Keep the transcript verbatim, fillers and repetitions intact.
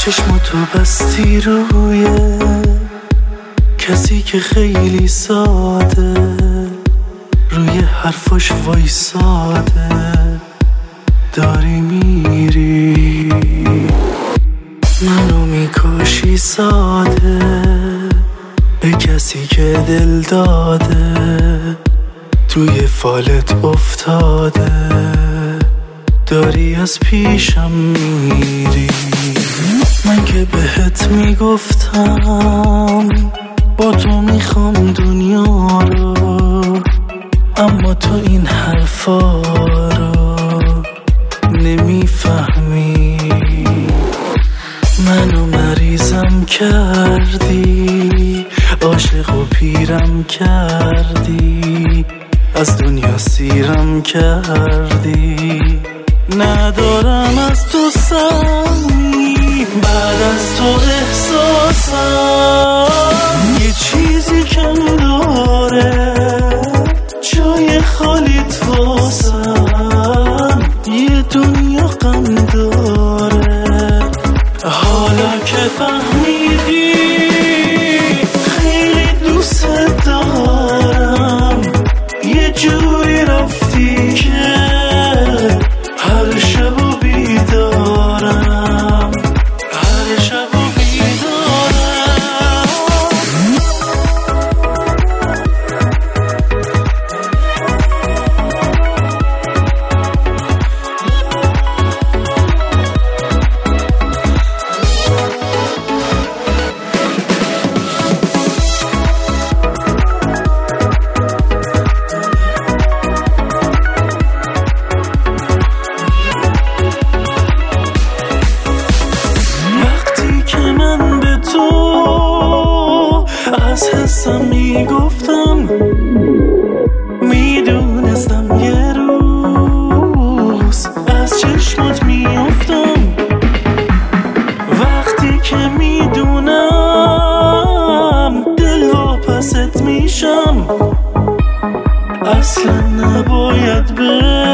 چشماتو بستی روی کسی که خیلی ساده روی حرفاش وایساده داری میری منو میکشی ساده به کسی که دل داده توی فالت افتاده داری از پیشم میری من که بهت میگفتم با تو میخوام دنیا رو اما تو این حرفا رو نمیفهمی منو مریضم کردی عاشق و پیرم کردی از دنیا سیرم کردی ندارم از تو سمی بعد از تو احساسم یه چیزی کم داره جای خالیت واسم یه دنیا غم داره حالا که فهمیدی خیلی دوست دارم یه جوری رفتی که هر شب و بیدارم هر شب و از حسم میگفتم میدونستم یه روز از چشمات میافتم وقتی که میدونم دل واپست میشم اصلا نباید بر